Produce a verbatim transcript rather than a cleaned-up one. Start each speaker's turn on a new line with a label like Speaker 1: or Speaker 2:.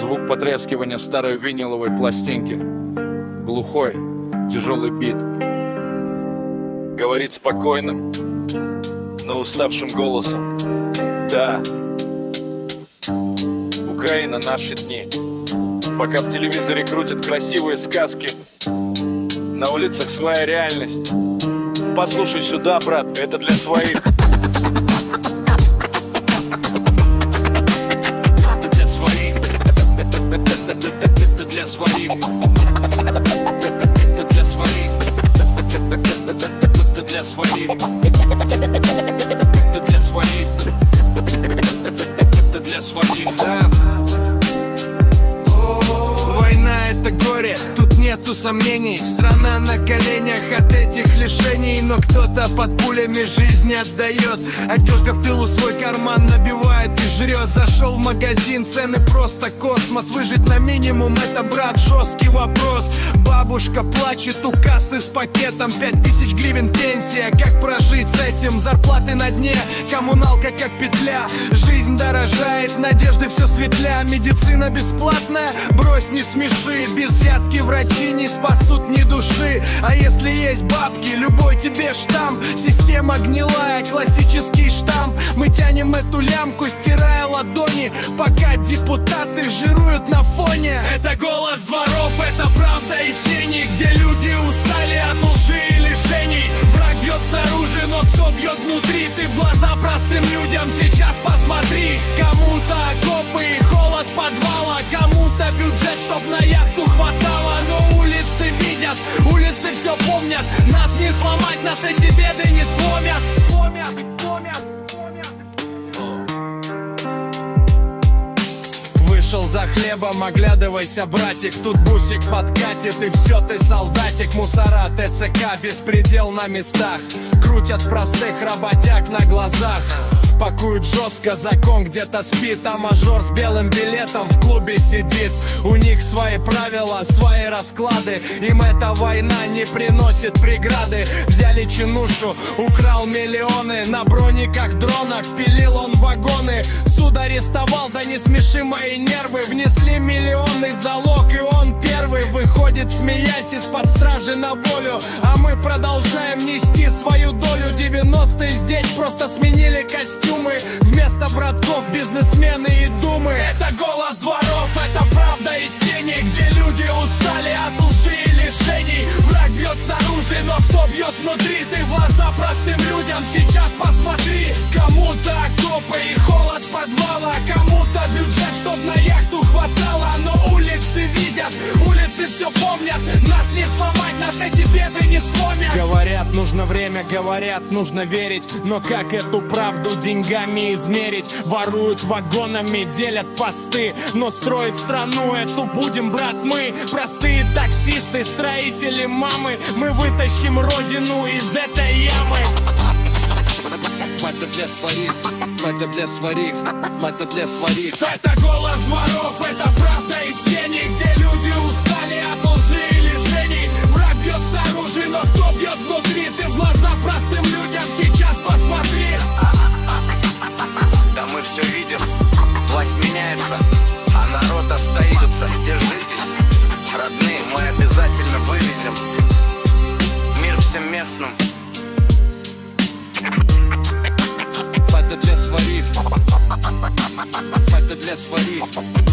Speaker 1: Звук потрескивания старой виниловой пластинки. Глухой, тяжелый бит. Говорит спокойным, но уставшим голосом: да, Украина, наши дни. Пока в телевизоре крутят красивые сказки, на улицах своя реальность. Послушай сюда, брат, это для своих. Это для своих. Это для своих. Это для своих. Это для своих. Это для своих. Это для своих.
Speaker 2: Война — это горе, тут нету сомнений. Страна на коленях от этих лишений. Но кто-то под пулями жизни отдает, а тетка в тылу свой карман набивает и жрет. Зашел в магазин, цены просто космос. Выжить на минимум — это, брат, жесткий вопрос. Бабушка плачет у кассы с пакетом. Пять тысяч гривен пенсия, как прожить с этим? Зарплаты на дне, коммуналка как петля. Жизнь дорожает, надежды все светля. Медицина бесплатная, брось, не смеши. Без взятки врачи не спасут ни души. А если есть бабки, любой тебе штамп. Система гнилая, классический штамп. Мы тянем эту лямку, стирая ладони, пока депутаты жируют на фоне. Это голос дворов, это правда из тени, где люди устали от лжи и лишений. Враг бьет снаружи, но кто бьет внутри? Ты в глаза простым людям сейчас посмотри. Кому-то окопы и холод подвала, кому-то бюджет, чтоб на яхту хватало. Но улицы видят, улицы все помнят. Нас не сломать, нас эти беды не сломят. Сломят, сломят, сломят. Вышел за хлебом, оглядывайся, братик. Тут бусик подкатит, и все, ты солдатик. Мусора, ТЦК, беспредел на местах. Крутят простых работяг на глазах. Пакуют жестко, закон где-то спит. А мажор с белым билетом в клубе сидит. У них свои правила, свои расклады. Им эта война не приносит преграды. Взяли чинушу, украл миллионы. На брониках дронах пилил он вагоны. Суд арестовал, да не смеши мои нервы. Внесли миллионный залог, и он первый выходит, смеясь, из-под стражи на волю. А мы продолжаем нести свою долю. Девяностые здесь просто сменили костюм. Вместо братков бизнесмены и думы. Это голос дворов, это правда из тени, где люди устали от лжи и лишений. Враг бьет снаружи, но кто бьет внутри? Ты в глаза простым людям сейчас посмотри. Кому-то окопы и холод подвала, кому-то бюджет, чтоб на яхту хватало. Но улицы видят, улицы все помнят. Нас не сломать, нас эти беды не сломят. Говорят, нужно время, говорят, нужно верить. Но как эту правду деньгами измерить? Воруют вагонами, делят посты. Но строить страну эту будем, брат, мы. Простые таксисты, строители, мамы. Мы вытащим родину из этой ямы.
Speaker 3: Это для своих, это для своих, это для своих.
Speaker 2: Это голос дворов, это правда из тени, где люди устали от лжи и лишений. Враг бьет снаружи, но кто бьет внутри? Ты в глаза простым людям сейчас посмотри.
Speaker 3: Да мы все видим, власть меняется, а народ остается. Держитесь, родные, мы обязательно вывезем мир всем местным. Это для своих, это для своих.